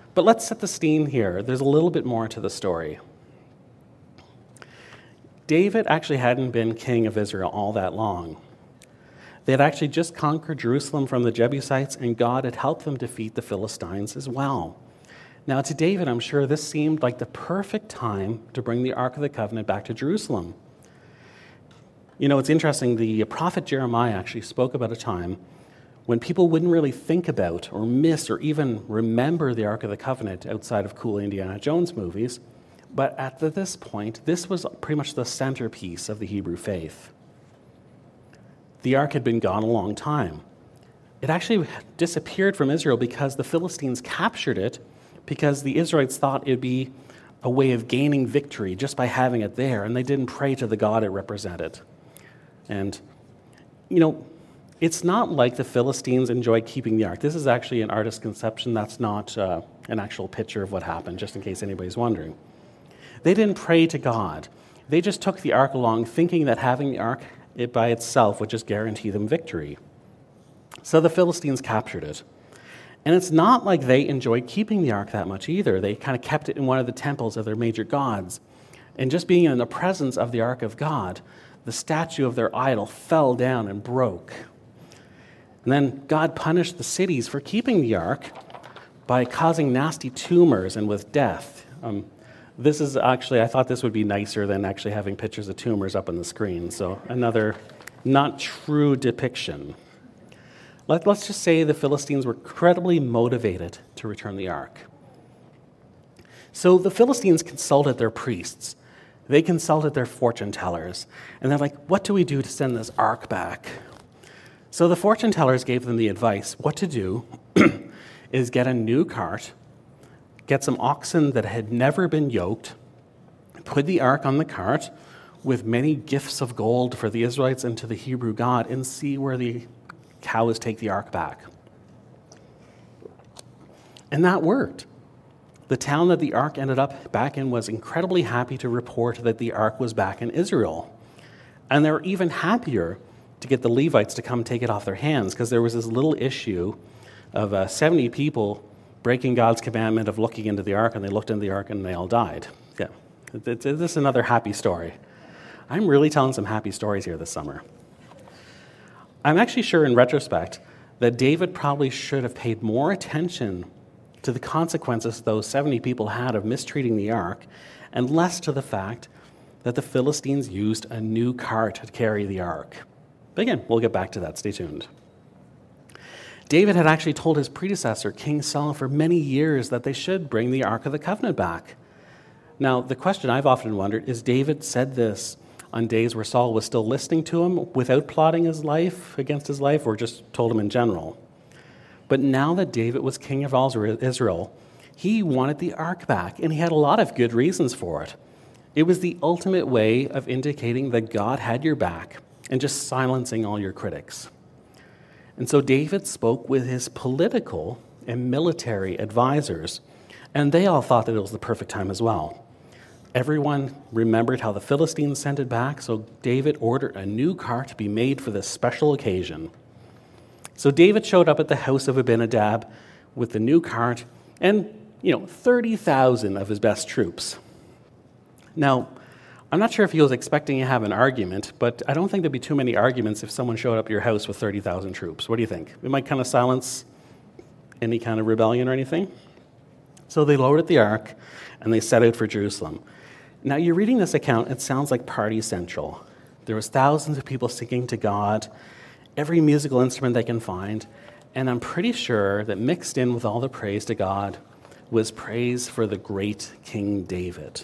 But let's set the scene here. There's a little bit more to the story. David actually hadn't been king of Israel all that long. They had actually just conquered Jerusalem from the Jebusites, and God had helped them defeat the Philistines as well. Now, to David, I'm sure this seemed like the perfect time to bring the Ark of the Covenant back to Jerusalem. You know, it's interesting, the prophet Jeremiah actually spoke about a time when people wouldn't really think about or miss or even remember the Ark of the Covenant outside of cool Indiana Jones movies. But at this point, this was pretty much the centerpiece of the Hebrew faith. The Ark had been gone a long time. It actually disappeared from Israel because the Philistines captured it because the Israelites thought it would be a way of gaining victory just by having it there, and they didn't pray to the God it represented. And, you know, it's not like the Philistines enjoyed keeping the Ark. This is actually an artist's conception. That's not an actual picture of what happened, just in case anybody's wondering. They didn't pray to God. They just took the Ark along thinking that having the Ark it by itself would just guarantee them victory. So the Philistines captured it. And it's not like they enjoyed keeping the Ark that much either. They kind of kept it in one of the temples of their major gods. And just being in the presence of the Ark of God, the statue of their idol fell down and broke. And then God punished the cities for keeping the Ark by causing nasty tumors and with death. This is actually, I thought this would be nicer than actually having pictures of tumors up on the screen. So another not true depiction. Let's just say the Philistines were incredibly motivated to return the Ark. So the Philistines consulted their priests. They consulted their fortune tellers. And they're like, what do we do to send this Ark back? So the fortune tellers gave them the advice. What to do is get a new cart, get some oxen that had never been yoked, put the Ark on the cart with many gifts of gold for the Israelites and to the Hebrew God, and see where the cows take the Ark back. And that worked. The town that the Ark ended up back in was incredibly happy to report that the Ark was back in Israel. And they were even happier to get the Levites to come take it off their hands, because there was this little issue of 70 people breaking God's commandment of looking into the Ark, and they looked into the Ark and they all died. Yeah, this is another happy story. I'm really telling some happy stories here this summer. I'm actually sure in retrospect that David probably should have paid more attention to the consequences those 70 people had of mistreating the Ark, and less to the fact that the Philistines used a new cart to carry the Ark. But again, we'll get back to that. Stay tuned. David had actually told his predecessor, King Saul, for many years that they should bring the Ark of the Covenant back. Now, the question I've often wondered is, David said this on days where Saul was still listening to him without plotting his life against his life, or just told him in general? But now that David was king of all Israel, he wanted the Ark back, and he had a lot of good reasons for it. It was the ultimate way of indicating that God had your back and just silencing all your critics. And so David spoke with his political and military advisors, and they all thought that it was the perfect time as well. Everyone remembered how the Philistines sent it back, so David ordered a new cart to be made for this special occasion. So David showed up at the house of Abinadab with the new cart and, 30,000 of his best troops. Now, I'm not sure if he was expecting to have an argument, but I don't think there'd be too many arguments if someone showed up at your house with 30,000 troops. What do you think? It might kind of silence any kind of rebellion or anything. So they loaded the Ark, and they set out for Jerusalem. Now, you're reading this account, it sounds like Party Central. There was thousands of people singing to God, every musical instrument they can find, and I'm pretty sure that mixed in with all the praise to God was praise for the great King David.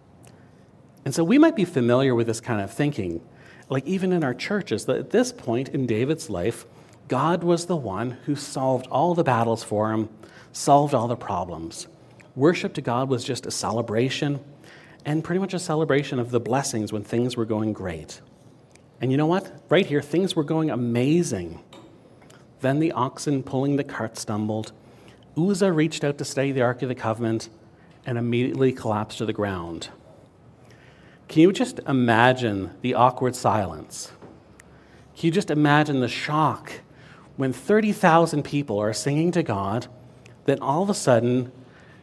And so we might be familiar with this kind of thinking, like even in our churches, that at this point in David's life, God was the one who solved all the battles for him, solved all the problems. Worship to God was just a celebration, and pretty much a celebration of the blessings when things were going great. And you know what? Right here, things were going amazing. Then the oxen pulling the cart stumbled. Uzzah reached out to steady the Ark of the Covenant and immediately collapsed to the ground. Can you just imagine the awkward silence? Can you just imagine the shock when 30,000 people are singing to God, then all of a sudden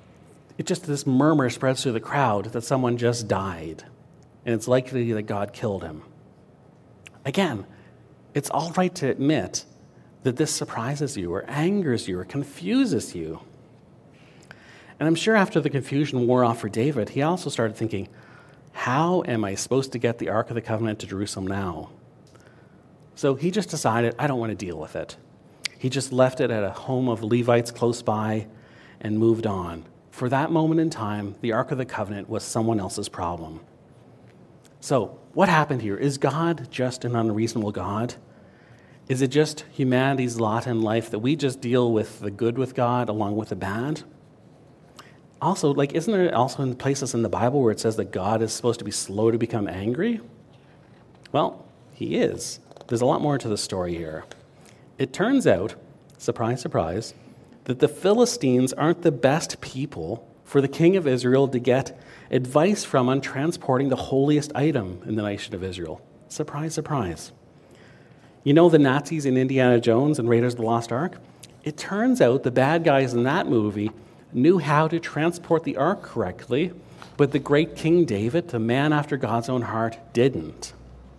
this murmur spreads through the crowd that someone just died, and it's likely that God killed him. Again, it's all right to admit that this surprises you or angers you or confuses you. And I'm sure after the confusion wore off for David, he also started thinking, how am I supposed to get the Ark of the Covenant to Jerusalem now? So he just decided, I don't want to deal with it. He just left it at a home of Levites close by and moved on. For that moment in time, the Ark of the Covenant was someone else's problem. So what happened here? Is God just an unreasonable God? Is it just humanity's lot in life that we just deal with the good with God along with the bad? Also, isn't there also in places in the Bible where it says that God is supposed to be slow to become angry? Well, he is. There's a lot more to the story here. It turns out, surprise, surprise, that the Philistines aren't the best people for the king of Israel to get advice from on transporting the holiest item in the nation of Israel. Surprise, surprise. You know the Nazis in Indiana Jones and Raiders of the Lost Ark? It turns out the bad guys in that movie knew how to transport the ark correctly, but the great King David, the man after God's own heart, didn't.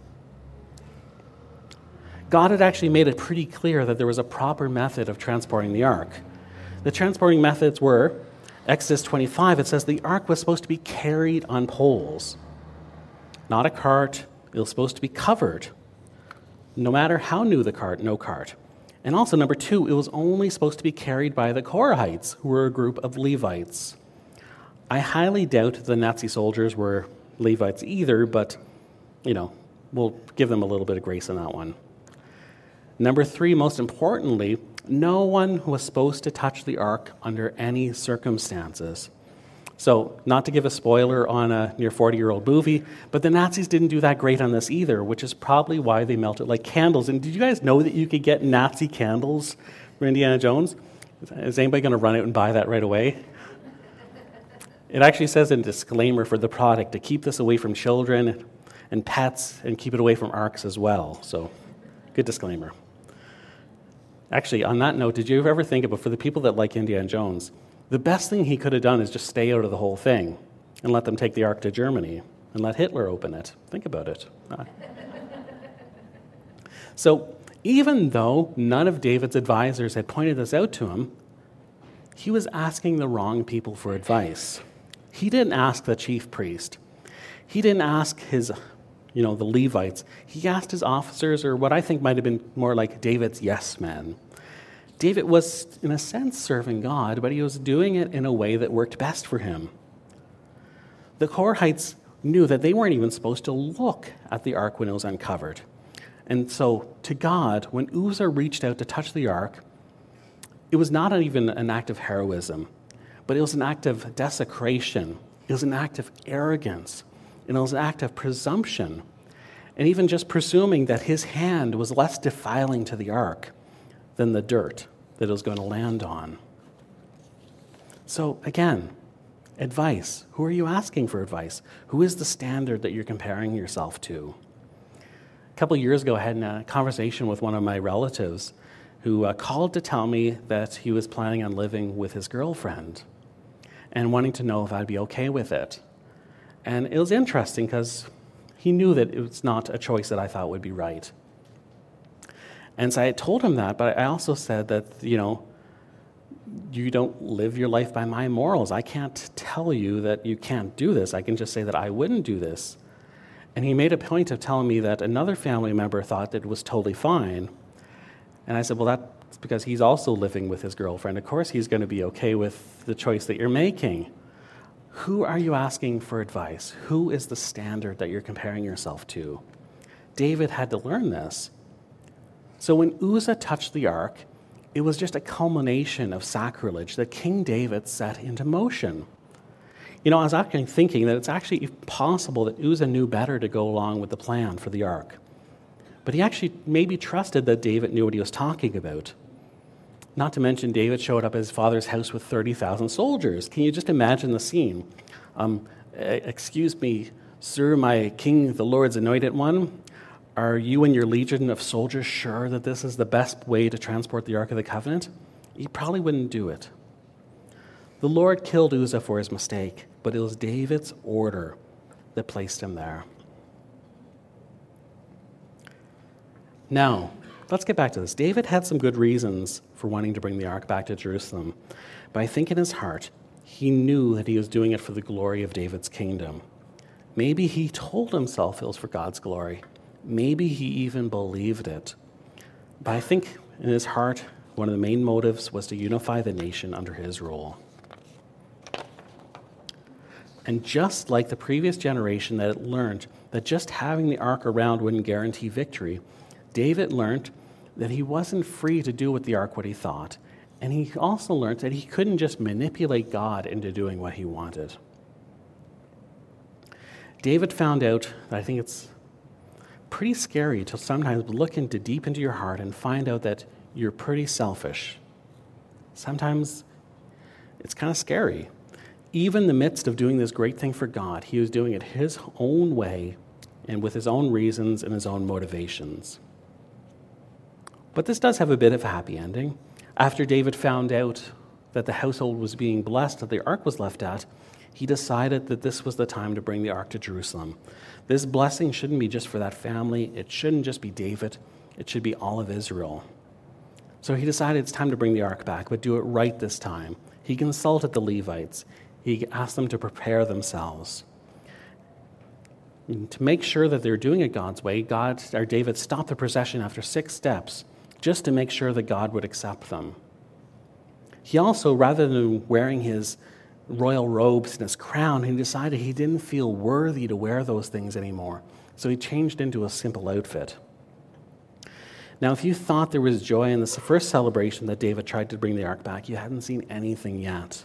God had actually made it pretty clear that there was a proper method of transporting the ark. The transporting methods were, Exodus 25, it says the ark was supposed to be carried on poles. Not a cart, it was supposed to be covered. No matter how new the cart, no cart. And also, number 2, it was only supposed to be carried by the Korahites, who were a group of Levites. I highly doubt the Nazi soldiers were Levites either, but, we'll give them a little bit of grace on that one. Number 3, most importantly, no one was supposed to touch the ark under any circumstances. So, not to give a spoiler on a near 40-year-old movie, but the Nazis didn't do that great on this either, which is probably why they melted like candles. And did you guys know that you could get Nazi candles for Indiana Jones? Is anybody going to run out and buy that right away? It actually says in a disclaimer for the product to keep this away from children and pets and keep it away from arks as well. So, good disclaimer. Actually, on that note, did you ever think about, for the people that like Indiana Jones, the best thing he could have done is just stay out of the whole thing and let them take the ark to Germany and let Hitler open it. Think about it. So even though none of David's advisors had pointed this out to him, he was asking the wrong people for advice. He didn't ask the chief priest. He didn't ask his, the Levites. He asked his officers, or what I think might have been more like David's yes men. David was, in a sense, serving God, but he was doing it in a way that worked best for him. The Korahites knew that they weren't even supposed to look at the ark when it was uncovered. And so, to God, when Uzzah reached out to touch the ark, it was not even an act of heroism, but it was an act of desecration. It was an act of arrogance. And it was an act of presumption. And even just presuming that his hand was less defiling to the ark than the dirt that it was going to land on. So again, advice. Who are you asking for advice? Who is the standard that you're comparing yourself to? A couple of years ago, I had a conversation with one of my relatives who called to tell me that he was planning on living with his girlfriend and wanting to know if I'd be okay with it. And it was interesting because he knew that it was not a choice that I thought would be right. And so I told him that, but I also said that, you don't live your life by my morals. I can't tell you that you can't do this. I can just say that I wouldn't do this. And he made a point of telling me that another family member thought that it was totally fine. And I said, well, that's because he's also living with his girlfriend. Of course he's going to be okay with the choice that you're making. Who are you asking for advice? Who is the standard that you're comparing yourself to? David had to learn this. So when Uzzah touched the ark, it was just a culmination of sacrilege that King David set into motion. I was actually thinking that it's actually possible that Uzzah knew better to go along with the plan for the ark. But he actually maybe trusted that David knew what he was talking about. Not to mention, David showed up at his father's house with 30,000 soldiers. Can you just imagine the scene? Excuse me, sir, my king, the Lord's anointed one. Are you and your legion of soldiers sure that this is the best way to transport the Ark of the Covenant? You probably wouldn't do it. The Lord killed Uzzah for his mistake, but it was David's order that placed him there. Now, let's get back to this. David had some good reasons for wanting to bring the ark back to Jerusalem, but I think in his heart, he knew that he was doing it for the glory of David's kingdom. Maybe he told himself it was for God's glory. Maybe he even believed it. But I think in his heart, one of the main motives was to unify the nation under his rule. And just like the previous generation that had learned that just having the ark around wouldn't guarantee victory, David learned that he wasn't free to do with the ark what he thought. And he also learned that he couldn't just manipulate God into doing what he wanted. David found out that I think it's pretty scary to sometimes look deep into your heart and find out that you're pretty selfish. Sometimes it's kind of scary. Even in the midst of doing this great thing for God, he was doing it his own way and with his own reasons and his own motivations. But this does have a bit of a happy ending. After David found out that the household was being blessed, that the ark was left at, he decided that this was the time to bring the ark to Jerusalem. This blessing shouldn't be just for that family. It shouldn't just be David. It should be all of Israel. So he decided it's time to bring the ark back, but do it right this time. He consulted the Levites. He asked them to prepare themselves. And to make sure that they're doing it God's way, David stopped the procession after 6 steps just to make sure that God would accept them. He also, rather than wearing his royal robes and his crown, he decided he didn't feel worthy to wear those things anymore. So he changed into a simple outfit. Now, if you thought there was joy in this first celebration that David tried to bring the ark back, you hadn't seen anything yet.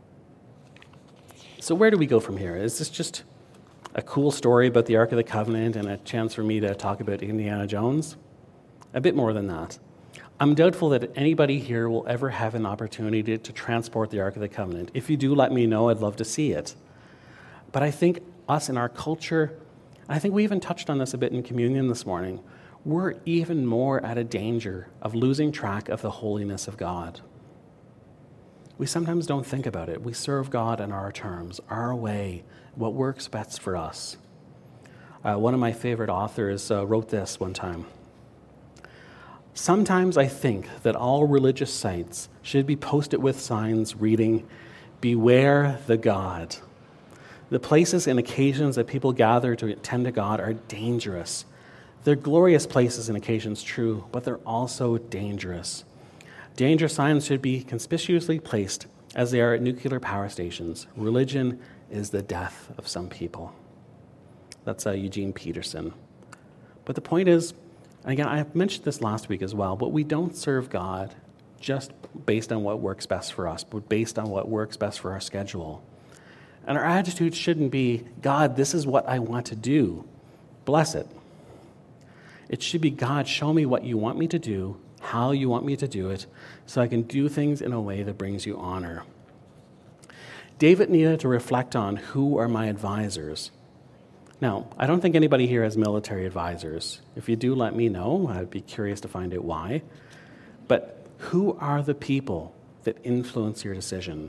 So where do we go from here? Is this just a cool story about the Ark of the Covenant and a chance for me to talk about Indiana Jones? A bit more than that. I'm doubtful that anybody here will ever have an opportunity to transport the Ark of the Covenant. If you do, let me know. I'd love to see it. But I think us in our culture, I think we even touched on this a bit in communion this morning, we're even more at a danger of losing track of the holiness of God. We sometimes don't think about it. We serve God on our terms, our way, what works best for us. One of my favorite authors wrote this one time. Sometimes I think that all religious sites should be posted with signs reading, "Beware the God." The places and occasions that people gather to attend to God are dangerous. They're glorious places and occasions, true, but they're also dangerous. Danger signs should be conspicuously placed as they are at nuclear power stations. Religion is the death of some people. That's Eugene Peterson. But the point is, and again, I mentioned this last week as well, but we don't serve God just based on what works best for us, but based on what works best for our schedule. And our attitude shouldn't be, God, this is what I want to do. Bless it. It should be, God, show me what you want me to do, how you want me to do it, so I can do things in a way that brings you honor. David needed to reflect on who are my advisors. Now, I don't think anybody here has military advisors. If you do, let me know. I'd be curious to find out why. But who are the people that influence your decision?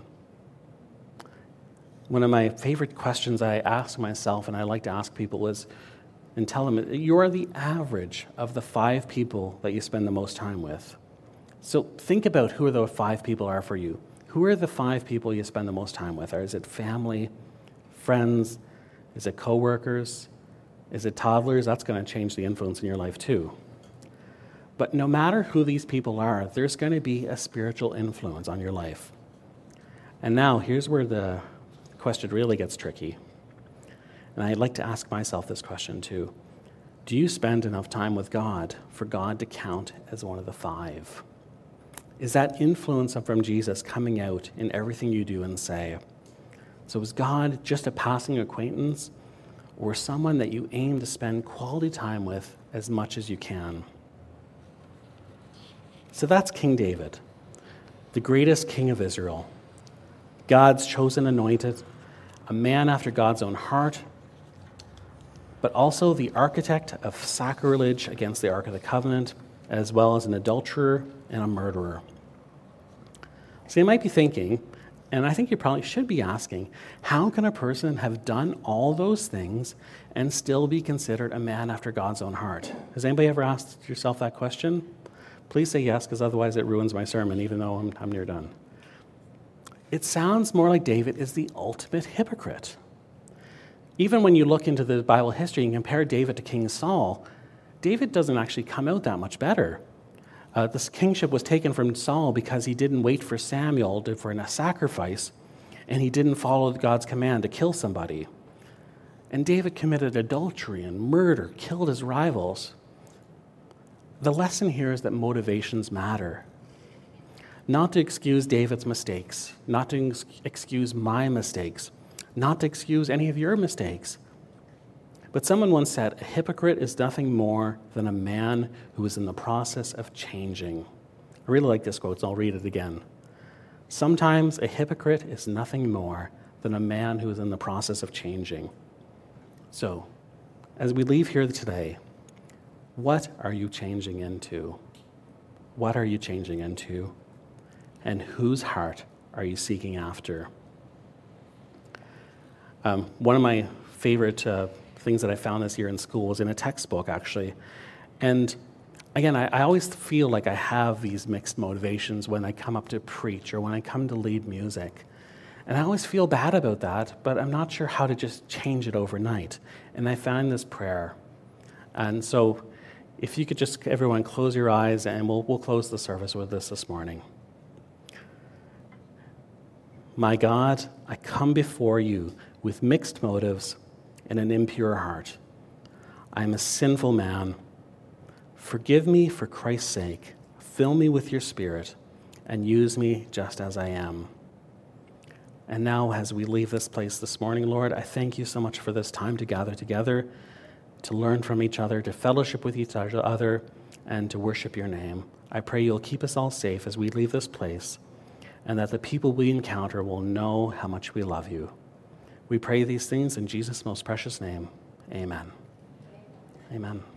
One of my favorite questions I ask myself, and I like to ask people, is, and tell them, you're the average of the 5 people that you spend the most time with. So think about who the 5 people are for you. Who are the 5 people you spend the most time with? Or is it family, friends? Is it coworkers? Is it toddlers? That's going to change the influence in your life too. But no matter who these people are, there's going to be a spiritual influence on your life. And now, here's where the question really gets tricky. And I'd like to ask myself this question too. Do you spend enough time with God for God to count as one of the 5? Is that influence from Jesus coming out in everything you do and say? So is God just a passing acquaintance or someone that you aim to spend quality time with as much as you can? So that's King David, the greatest king of Israel, God's chosen anointed, a man after God's own heart, but also the architect of sacrilege against the Ark of the Covenant, as well as an adulterer and a murderer. So you might be thinking, And I think you probably should be asking, how can a person have done all those things and still be considered a man after God's own heart? Has anybody ever asked yourself that question? Please say yes, because otherwise it ruins my sermon, even though I'm near done. It sounds more like David is the ultimate hypocrite. Even when you look into the Bible history and compare David to King Saul, David doesn't actually come out that much better. This kingship was taken from Saul because he didn't wait for Samuel for a sacrifice, and he didn't follow God's command to kill somebody. And David committed adultery and murder, killed his rivals. The lesson here is that motivations matter. Not to excuse David's mistakes, not to excuse my mistakes, not to excuse any of your mistakes. But someone once said, a hypocrite is nothing more than a man who is in the process of changing. I really like this quote, so I'll read it again. Sometimes a hypocrite is nothing more than a man who is in the process of changing. So, as we leave here today, what are you changing into? What are you changing into? And whose heart are you seeking after? One of my favorite things that I found this year in school was in a textbook, actually. And again, I always feel like I have these mixed motivations when I come up to preach or when I come to lead music. And I always feel bad about that, but I'm not sure how to just change it overnight. And I found this prayer. And so if you could just, everyone, close your eyes, and we'll close the service with this morning. My God, I come before you with mixed motives and an impure heart. I am a sinful man. Forgive me for Christ's sake. Fill me with your Spirit and use me just as I am. And now, as we leave this place this morning, Lord, I thank you so much for this time to gather together, to learn from each other, to fellowship with each other, and to worship your name. I pray you'll keep us all safe as we leave this place, and that the people we encounter will know how much we love you. We pray these things in Jesus' most precious name. Amen. Amen.